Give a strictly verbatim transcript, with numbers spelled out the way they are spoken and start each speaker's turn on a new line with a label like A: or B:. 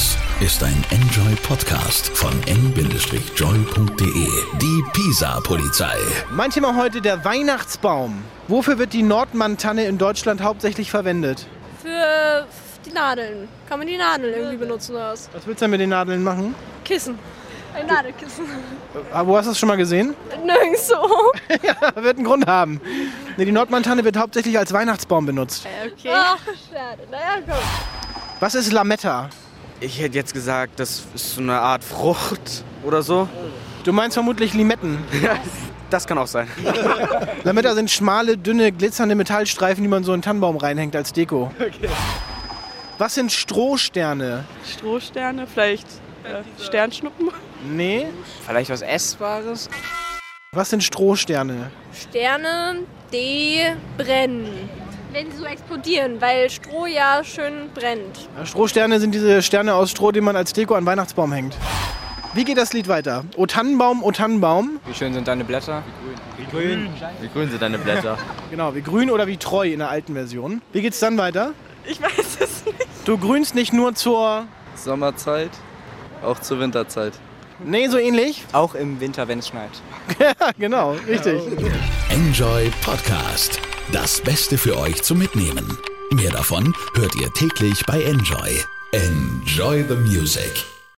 A: Das ist ein Enjoy-Podcast von en joy punkt de. Die Pisa-Polizei.
B: Mein Thema heute der Weihnachtsbaum. Wofür wird die Nordmann-Tanne in Deutschland hauptsächlich verwendet?
C: Für die Nadeln. Kann man die Nadeln irgendwie benutzen oder was?
B: Was willst du denn mit den Nadeln machen?
C: Kissen. Ein Nadelkissen.
B: Aber wo hast du das schon mal gesehen?
C: Nirgendwo.
B: Ja, wird einen Grund haben. Nee, die Nordmann-Tanne wird hauptsächlich als Weihnachtsbaum benutzt.
C: Okay. Ach, schade. Naja, komm.
B: Was ist Lametta?
D: Ich hätte jetzt gesagt, das ist so eine Art Frucht oder so.
B: Du meinst vermutlich Limetten.
D: Das kann auch sein.
B: Lametta sind schmale, dünne, glitzernde Metallstreifen, die man so in einen Tannenbaum reinhängt als Deko.
E: Okay.
B: Was sind Strohsterne?
E: Strohsterne, vielleicht äh, Sternschnuppen?
B: Nee.
D: Vielleicht was Essbares?
B: Was sind Strohsterne?
C: Sterne, die brennen. Wenn sie so explodieren, weil Stroh ja schön brennt.
B: Ja, Strohsterne sind diese Sterne aus Stroh, die man als Deko an den Weihnachtsbaum hängt. Wie geht das Lied weiter? O Tannenbaum, O Tannenbaum.
F: Wie schön sind deine Blätter? Wie grün. Wie grün, wie grün sind deine Blätter?
B: Genau, wie grün oder wie treu in der alten Version. Wie geht's dann weiter?
E: Ich weiß es nicht.
B: Du grünst nicht nur zur...
G: Sommerzeit, auch zur Winterzeit.
B: Nee, so ähnlich.
F: Auch im Winter, wenn es schneit.
B: Ja, genau, richtig.
A: Enjoy Podcast. Das Beste für euch zum Mitnehmen. Mehr davon hört ihr täglich bei Enjoy. Enjoy the music.